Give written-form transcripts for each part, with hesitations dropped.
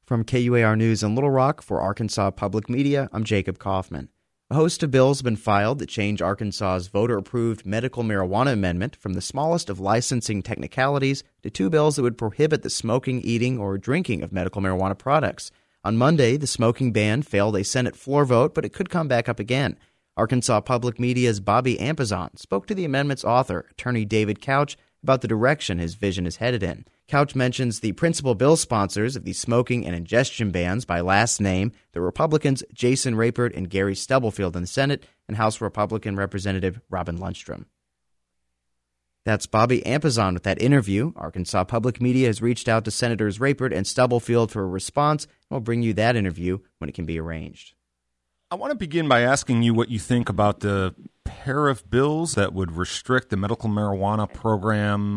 From KUAR News in Little Rock for Arkansas Public Media, I'm Jacob Kaufman. A host of bills have been filed that change Arkansas's voter-approved medical marijuana amendment from the smallest of licensing technicalities to two bills that would prohibit the smoking, eating, or drinking of medical marijuana products. On Monday, the smoking ban failed a Senate floor vote, but it could come back up again. Arkansas Public Media's Bobby Ampazan spoke to the amendment's author, attorney David Couch, about the direction his vision is headed in. Couch mentions the principal bill sponsors of the smoking and ingestion bans by last name, the Republicans Jason Rapert and Gary Stubblefield in the Senate, and House Republican Representative Robin Lundstrom. That's Bobby Ampazan with that interview. Arkansas Public Media has reached out to Senators Rapert and Stubblefield for a response, and we'll bring you that interview when it can be arranged. I want to begin by asking you what you think about the pair of bills that would restrict the medical marijuana program.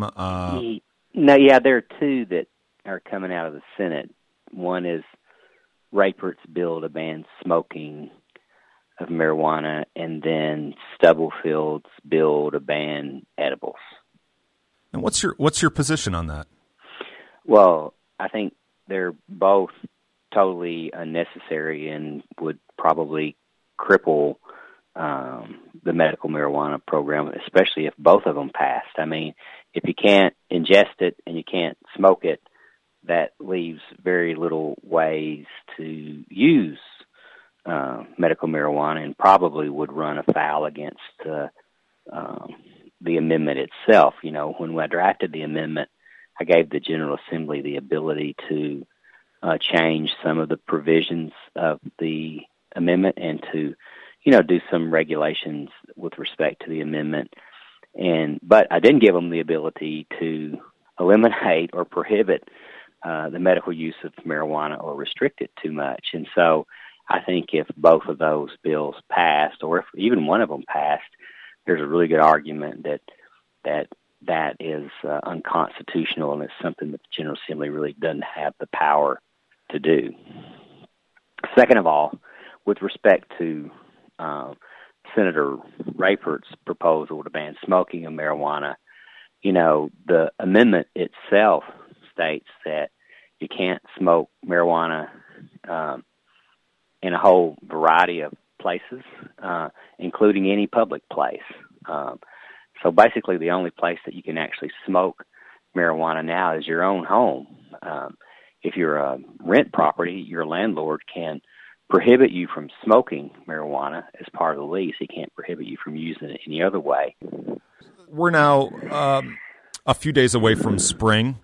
There are two that are coming out of the Senate. One is Rapert's bill to ban smoking of marijuana, and then Stubblefield's bill to ban edibles. And what's your position on that? Well, I think they're both totally unnecessary and would probably cripple the medical marijuana program, especially if both of them passed. I mean, if you can't ingest it and you can't smoke it, that leaves very little ways to use medical marijuana, and probably would run afoul against the amendment itself. You know, when I drafted the amendment, I gave the General Assembly the ability to change some of the provisions of the amendment and to, do some regulations with respect to the amendment. But I didn't give them the ability to eliminate or prohibit the medical use of marijuana or restrict it too much. And so I think if both of those bills passed, or if even one of them passed, there's a really good argument that is unconstitutional, and it's something that the General Assembly really doesn't have the power to do. Second of all, with respect to Senator Rapert's proposal to ban smoking of marijuana, the amendment itself states that you can't smoke marijuana in a whole variety of places, including any public place. So basically the only place that you can actually smoke marijuana now is your own home. If you're a rent property, your landlord can prohibit you from smoking marijuana as part of the lease. He can't prohibit you from using it any other way. We're now a few days away from spring.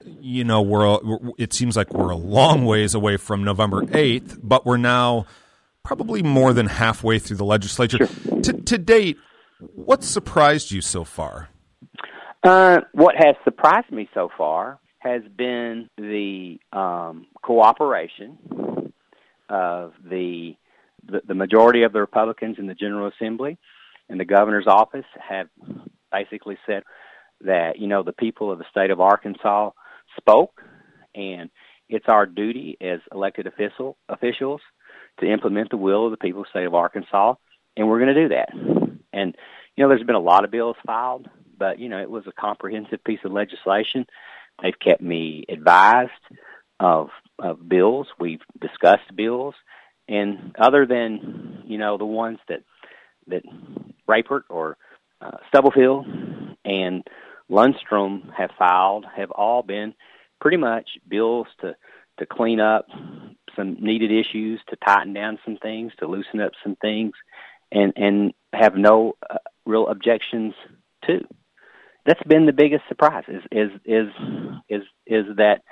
It seems like we're a long ways away from November 8th, but we're now probably more than halfway through the legislature. Sure. To date, what surprised you so far? What has surprised me so far has been the cooperation of the majority of the Republicans in the General Assembly and the governor's office have basically said that, the people of the state of Arkansas spoke, and it's our duty as elected officials to implement the will of the people of the state of Arkansas, and we're going to do that. And, there's been a lot of bills filed, but, it was a comprehensive piece of legislation. They've kept me advised of bills. We've discussed bills. And other than, the ones that Rapert or Stubblefield and Lundstrom have filed, have all been pretty much bills to clean up some needed issues, to tighten down some things, to loosen up some things, and have no real objections to. That's been the biggest surprise. Is that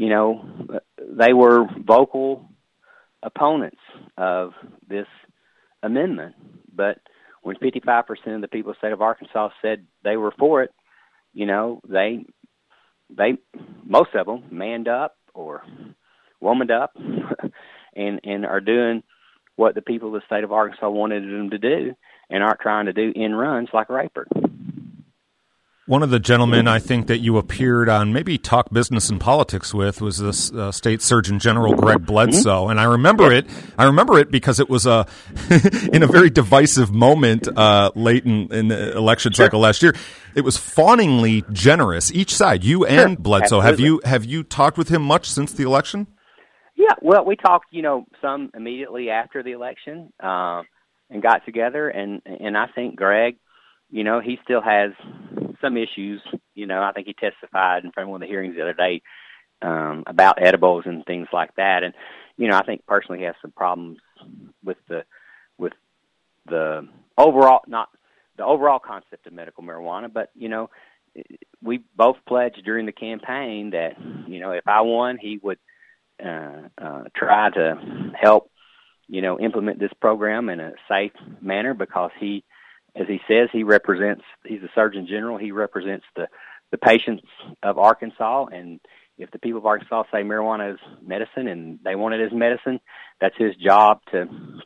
they were vocal opponents of this amendment, but when 55% of the people of the state of Arkansas said they were for it, they most of them manned up or womaned up and are doing what the people of the state of Arkansas wanted them to do, and aren't trying to do end runs like Rapert. One of the gentlemen I think that you appeared on maybe Talk Business and Politics with was this State Surgeon General Greg Bledsoe, and I remember it. I remember it because it was in a very divisive moment late in the election cycle last year. It was fawningly generous, each side, you and Bledsoe. Absolutely. Have you talked with him much since the election? Yeah, well, we talked, some immediately after the election, and got together, and I think Greg, he still has some issues. I think he testified in front of one of the hearings the other day about edibles and things like that, and I think personally he has some problems with the overall, not the overall concept of medical marijuana, but we both pledged during the campaign that if I won, he would try to help implement this program in a safe manner, because he, as he says, he's the Surgeon General. He represents the patients of Arkansas, and if the people of Arkansas say marijuana is medicine and they want it as medicine, that's his job to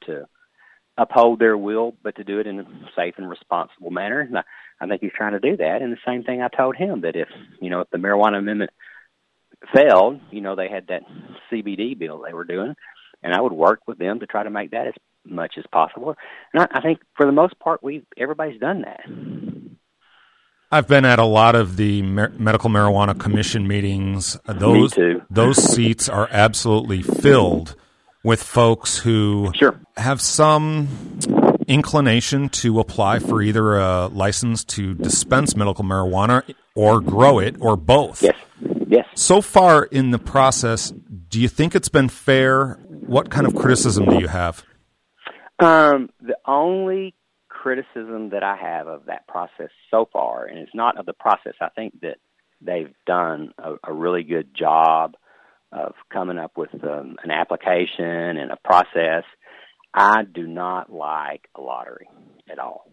uphold their will, but to do it in a safe and responsible manner. And I think he's trying to do that. And the same thing I told him, that if the marijuana amendment failed, they had that CBD bill they were doing, and I would work with them to try to make that as much as possible. And I think for the most part, everybody's done that. I've been at a lot of the Medical Marijuana Commission meetings. Me too. Those seats are absolutely filled with folks who have some inclination to apply for either a license to dispense medical marijuana or grow it, or both. Yes. So far in the process, do you think it's been fair? What kind of criticism do you have? The only criticism that I have of that process so far, and it's not of the process, I think that they've done a really good job of coming up with an application and a process. I do not like a lottery at all.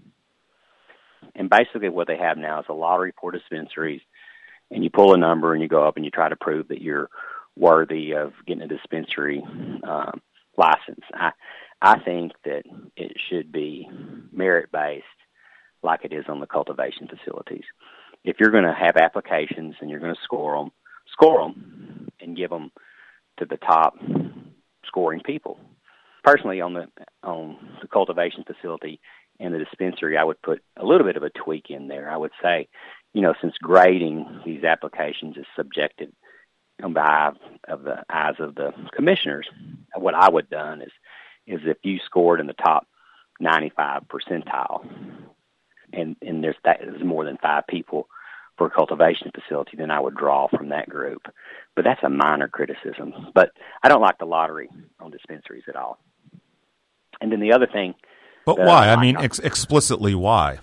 And basically what they have now is a lottery for dispensaries, and you pull a number and you go up and you try to prove that you're worthy of getting a dispensary license. I think that it should be merit-based, like it is on the cultivation facilities. If you're going to have applications and you're going to score them and give them to the top scoring people. Personally, on the cultivation facility and the dispensary, I would put a little bit of a tweak in there. I would say, since grading these applications is subjective in the eyes of the commissioners, what I would have done is if you scored in the top 95 percentile, and there's more than 5 people for a cultivation facility, then I would draw from that group. But that's a minor criticism. But I don't like the lottery on dispensaries at all. And then the other thing... But why? I mean, explicitly why?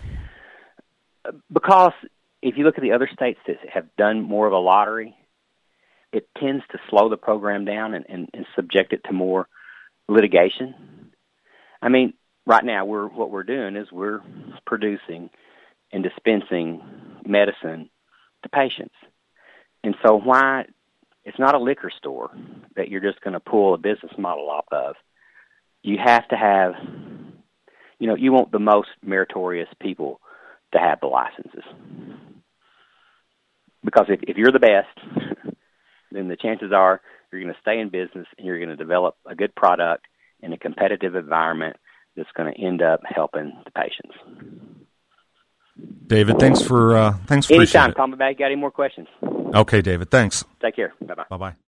Because if you look at the other states that have done more of a lottery, it tends to slow the program down and subject it to more litigation. I mean, right now what we're doing is we're producing and dispensing medicine to patients. And so why, it's not a liquor store that you're just going to pull a business model off of. You have to have, you want the most meritorious people to have the licenses. Because if you're the best, then the chances are you're going to stay in business and you're going to develop a good product in a competitive environment that's going to end up helping the patients. David, thanks for Anytime. Call me back. Got any more questions? Okay, David. Thanks. Take care. Bye-bye. Bye-bye.